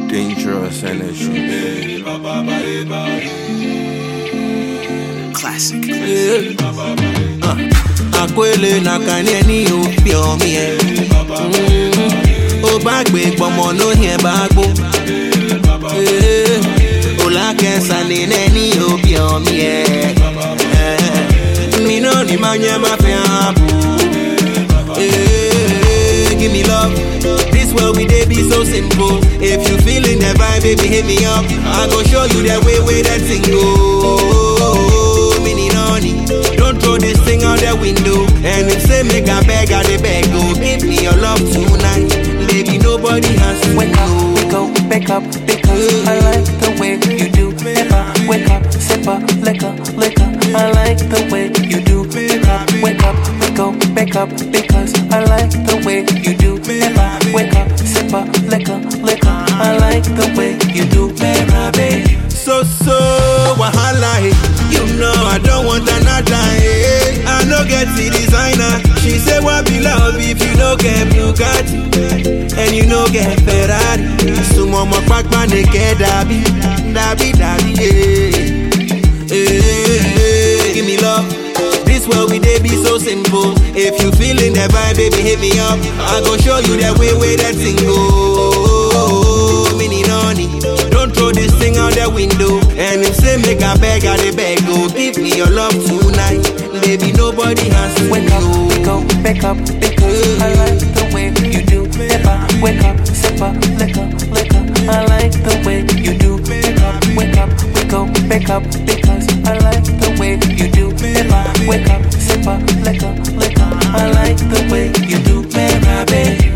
Dangerous energy. Classic. Akwele na kanieni o mi e. O bagbe gbomo no hien bagbo. O la kensa ni neni o mi e. Mi no ni manye ma fe abu. Give me love. This world we dey be so simple. If you feeling the vibe, baby, hit me up. I go show you the way that thing go. Mini noni, don't throw this thing out the window. And if say make a beg, I dey beg go. Give me your love tonight, baby. Nobody has to wake up, we go back up because I like the way you do. Never wake up, sip up, liquor. I like the way you do. Wake up, we go back up because I like the way you do. Never wake up, sip up, liquor. I like the way you do, baby. So wahala, you know I don't want another. I no get the designer. She say what be love if you no get Bugatti and you no get Ferrari. Sumo mo pakpa neke dabi. Give me love. This world we dey be so simple. If you feeling the vibe, baby, hit me up. I go show you the way that thing go. Mini noni, don't throw this thing out the window. And if say make a beg, I dey beg go. Give me your love tonight, baby. Nobody has to wake up, we go back up because I like the way you do. Never wake up, sip up, liquor. I like the way you do. Wake up, we go back up because I like the way you do. Never wake up, sip up, liquor. I like the way you do, baby.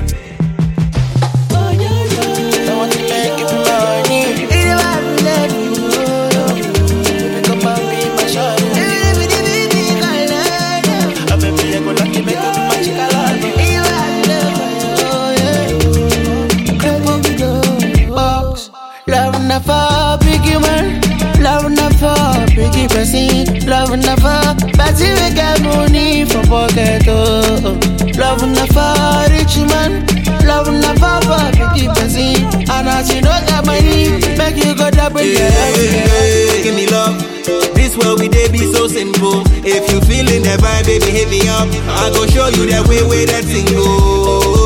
Love never, but we get money for pocket. Love never, rich man. Love never, big person. And as you know that money, make you go double. Give me love. This world we dey be so simple. If you feeling the vibe, baby, hit me up. I go show you the way that thing go.